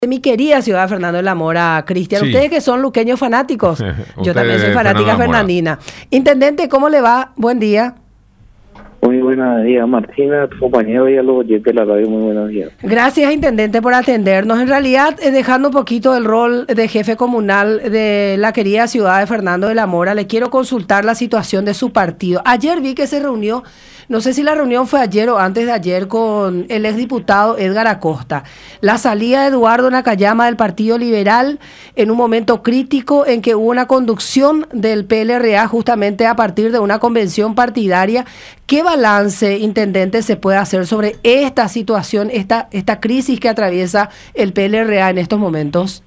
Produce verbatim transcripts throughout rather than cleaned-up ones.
de mi querida ciudad Fernando de la Mora, Cristian. Sí. Ustedes que son luqueños fanáticos, yo también soy Usted, fanática Fernando Mora. fernandina. Intendente, ¿cómo le va? Buen día. Muy buenos días, Martina, tu compañero y a los oyentes de la radio, muy buenos días. Gracias, Intendente, por atendernos. En realidad, eh, dejando un poquito el rol de jefe comunal de la querida ciudad de Fernando de la Mora, le quiero consultar la situación de su partido. Ayer vi que se reunió, no sé si la reunión fue ayer o antes de ayer, con el exdiputado Edgar Acosta. La salida de Eduardo Nakayama del Partido Liberal en un momento crítico en que hubo una conducción del P L R A justamente a partir de una convención partidaria. ¿Qué balance, Intendente, se puede hacer sobre esta situación, esta, esta crisis que atraviesa el P L R A en estos momentos?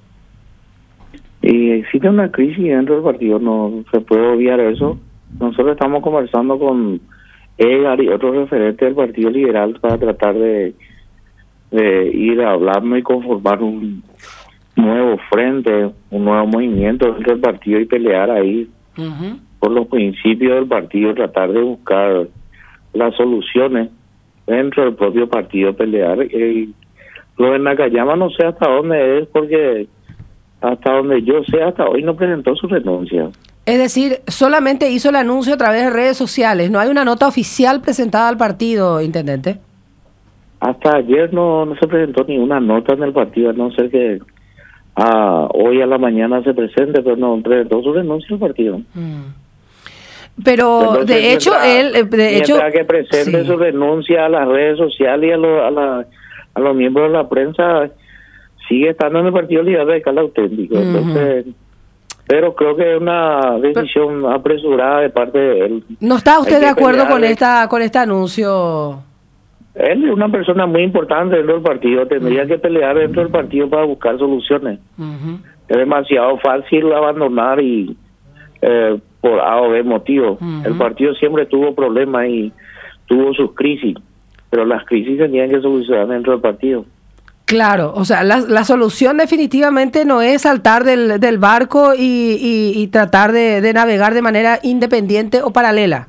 Y existe una crisis dentro del partido, no se puede obviar eso. Nosotros estamos conversando con Edgar y otros referentes del Partido Liberal para tratar de, de ir hablando y conformar un nuevo frente, un nuevo movimiento dentro del partido y pelear ahí uh-huh. por los principios del partido, tratar de buscar las soluciones dentro del propio partido, pelear. Eh, lo de Nakayama no sé hasta dónde es, porque hasta donde yo sé, hasta hoy no presentó su renuncia. Es decir, solamente hizo el anuncio a través de redes sociales, no hay una nota oficial presentada al partido, Intendente. Hasta ayer no, no se presentó ninguna nota en el partido, a no ser que ah, hoy a la mañana se presente, pero no presentó su renuncia al partido. Mm. Pero Entonces, de hecho mientras, él de hecho que presente sí. su renuncia a las redes sociales y a, lo, a, la, a los miembros de la prensa, sigue estando en el Partido Liberal Auténtico. Uh-huh. Entonces, pero creo que es una decisión pero, apresurada de parte de él. ¿No está usted de acuerdo con esta con este anuncio? Él es una persona muy importante dentro del partido, tendría uh-huh. que pelear dentro del partido para buscar soluciones. Uh-huh. Es demasiado fácil abandonar y eh, por A o B motivo. Uh-huh. El partido siempre tuvo problemas y tuvo sus crisis, pero las crisis tenían que solucionar dentro del partido. Claro, o sea, la, la solución definitivamente no es saltar del, del barco y, y, y tratar de, de navegar de manera independiente o paralela.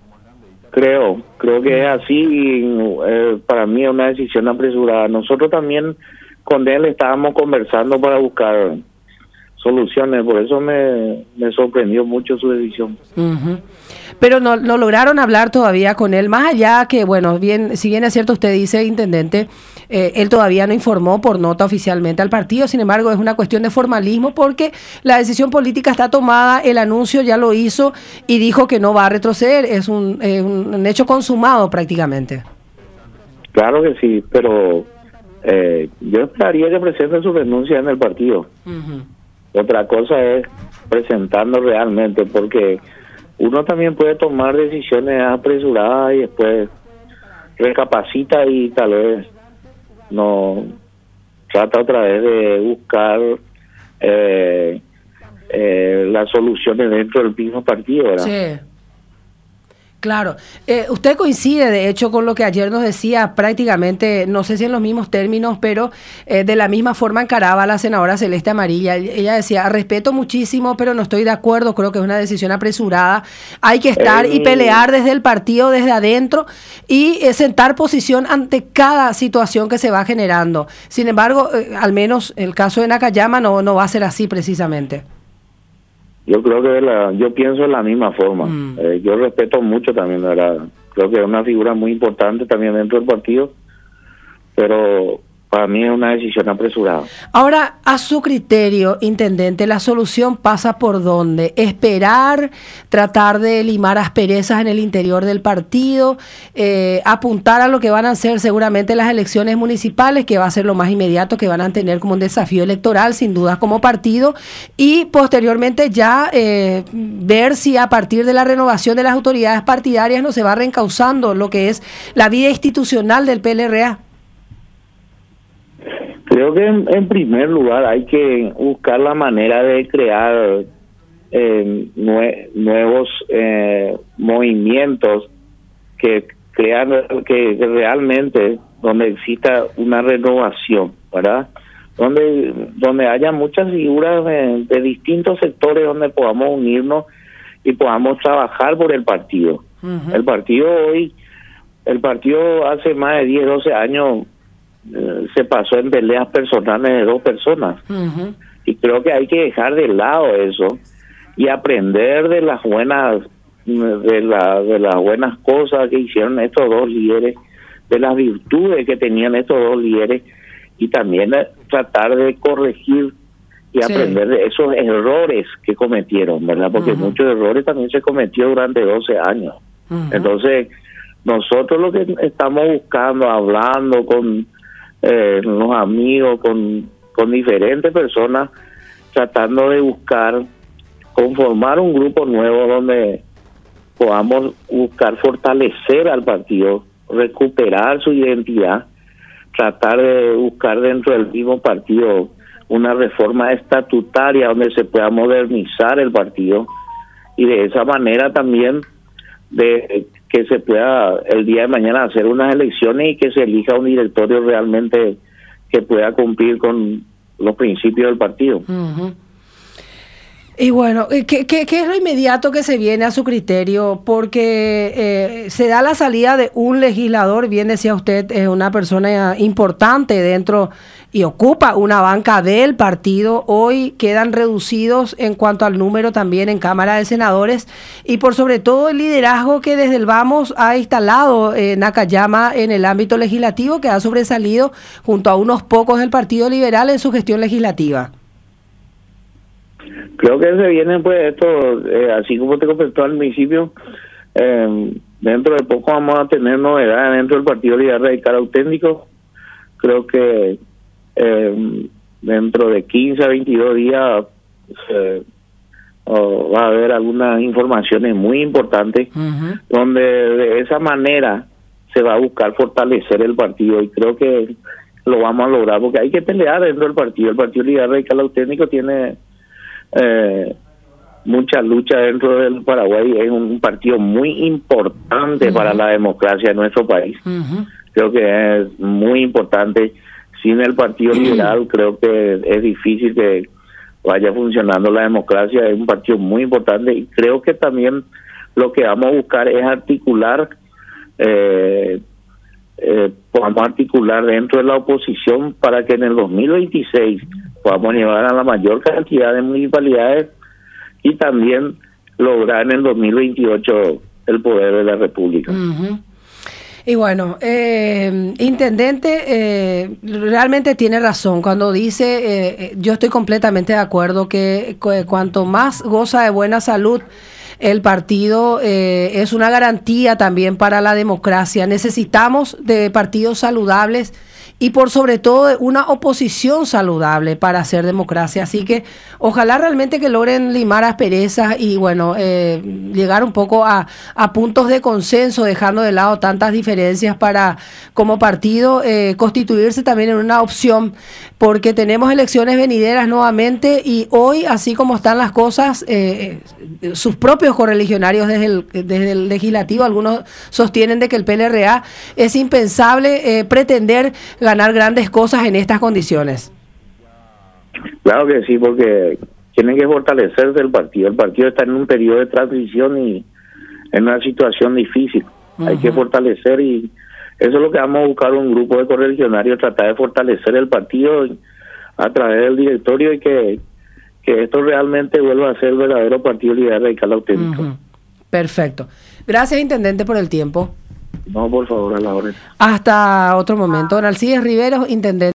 Creo, creo que es así y eh, para mí es una decisión apresurada. Nosotros también con él estábamos conversando para buscar soluciones, por eso me, me sorprendió mucho su decisión. Uh-huh. Pero no, no lograron hablar todavía con él, más allá que, bueno, bien, si bien es cierto usted dice, Intendente, eh, él todavía no informó por nota oficialmente al partido, sin embargo es una cuestión de formalismo porque la decisión política está tomada, el anuncio ya lo hizo y dijo que no va a retroceder, es un, eh, un hecho consumado prácticamente. Claro que sí, pero eh, yo esperaría que presente su renuncia en el partido. Uh-huh. Otra cosa es presentando realmente, porque uno también puede tomar decisiones apresuradas y después recapacita y tal vez no trata otra vez de buscar eh, eh, las soluciones dentro del mismo partido, ¿verdad? Sí. Claro. Eh, usted coincide, de hecho, con lo que ayer nos decía prácticamente, no sé si en los mismos términos, pero eh, de la misma forma encaraba a la senadora Celeste Amarilla. Ella decía, respeto muchísimo, pero no estoy de acuerdo, creo que es una decisión apresurada. Hay que estar eh, y pelear desde el partido, desde adentro, y eh, sentar posición ante cada situación que se va generando. Sin embargo, eh, al menos el caso de Nakayama no, no va a ser así precisamente. Yo creo que la, yo pienso de la misma forma. Mm. Eh, yo respeto mucho también, ¿verdad? Creo que es una figura muy importante también dentro del partido, pero para mí es una decisión apresurada. Ahora, a su criterio, Intendente, ¿la solución pasa por dónde? ¿Esperar, tratar de limar asperezas en el interior del partido, eh, apuntar a lo que van a ser seguramente las elecciones municipales, que va a ser lo más inmediato que van a tener como un desafío electoral, sin dudas como partido, y posteriormente ya eh, ver si a partir de la renovación de las autoridades partidarias no se va reencauzando lo que es la vida institucional del P L R A? Creo que en, en primer lugar hay que buscar la manera de crear eh, nue- nuevos eh, movimientos que crean que, que realmente donde exista una renovación, ¿verdad? Donde donde haya muchas figuras de, de distintos sectores donde podamos unirnos y podamos trabajar por el partido. Uh-huh. El partido hoy, el partido hace más de diez, doce años eh, se pasó en peleas personales de dos personas. Ujú. Y creo que hay que dejar de lado eso y aprender de las buenas de, la, de las buenas cosas que hicieron estos dos líderes, de las virtudes que tenían estos dos líderes, y también eh, tratar de corregir y Sí. aprender de esos errores que cometieron, ¿verdad? Porque Ujú. muchos errores también se cometió durante doce años. Ujú. Entonces, nosotros lo que estamos buscando, hablando con eh, los amigos, con, con diferentes personas, tratando de buscar, conformar un grupo nuevo donde podamos buscar fortalecer al partido, recuperar su identidad, tratar de buscar dentro del mismo partido una reforma estatutaria donde se pueda modernizar el partido y de esa manera también de que se pueda el día de mañana hacer unas elecciones y que se elija un directorio realmente que pueda cumplir con los principios del partido. Ujú. Y bueno, ¿qué, qué, ¿qué es lo inmediato que se viene a su criterio? Porque eh, se da la salida de un legislador, bien decía usted, es una persona importante dentro y ocupa una banca del partido. Hoy quedan reducidos en cuanto al número también en Cámara de Senadores y por sobre todo el liderazgo que desde el Vamos ha instalado eh, Nakayama en el ámbito legislativo, que ha sobresalido junto a unos pocos del Partido Liberal en su gestión legislativa. Creo que se viene pues esto, eh, así como te comentó al principio, eh, dentro de poco vamos a tener novedades dentro del Partido Liberal Radical Auténtico. Creo que eh, dentro de quince a veintidós días eh, oh, va a haber algunas informaciones muy importantes, Uh-huh. donde de esa manera se va a buscar fortalecer el partido y creo que lo vamos a lograr porque hay que pelear dentro del partido. El Partido Liberal Radical Auténtico tiene Eh, mucha lucha dentro del Paraguay, es un partido muy importante uh-huh. para la democracia de nuestro país. Uh-huh. Creo que es muy importante. Sin el Partido Liberal creo que es difícil que vaya funcionando la democracia. Es un partido muy importante y creo que también lo que vamos a buscar es articular eh, eh, podamos articular dentro de la oposición para que en el dos mil veintiséis podamos llevar a la mayor cantidad de municipalidades y también lograr en el dos mil veintiocho el poder de la República. Uh-huh. Y bueno, eh, intendente, eh, realmente tiene razón cuando dice, eh, yo estoy completamente de acuerdo que, que cuanto más goza de buena salud el partido, eh, es una garantía también para la democracia. Necesitamos de partidos saludables y por sobre todo de una oposición saludable para hacer democracia. Así que ojalá realmente que logren limar asperezas y bueno, eh, llegar un poco a, a puntos de consenso, dejando de lado tantas diferencias para como partido eh, constituirse también en una opción, porque tenemos elecciones venideras nuevamente y hoy, así como están las cosas, eh, sus propios correligionarios desde el, desde el legislativo, algunos sostienen de que el P L R A es impensable eh, pretender ganar grandes cosas en estas condiciones. Claro que sí, porque tienen que fortalecerse el partido. El partido está en un periodo de transición y en una situación difícil. Uh-huh. Hay que fortalecer y eso es lo que vamos a buscar, un grupo de correligionarios, tratar de fortalecer el partido a través del directorio y que, que esto realmente vuelva a ser el verdadero Partido Liberal Radical Auténtico. Uh-huh. Perfecto. Gracias, intendente, por el tiempo. No, por favor, a la orden. Hasta otro momento. Don Alcides Riveros, intendente.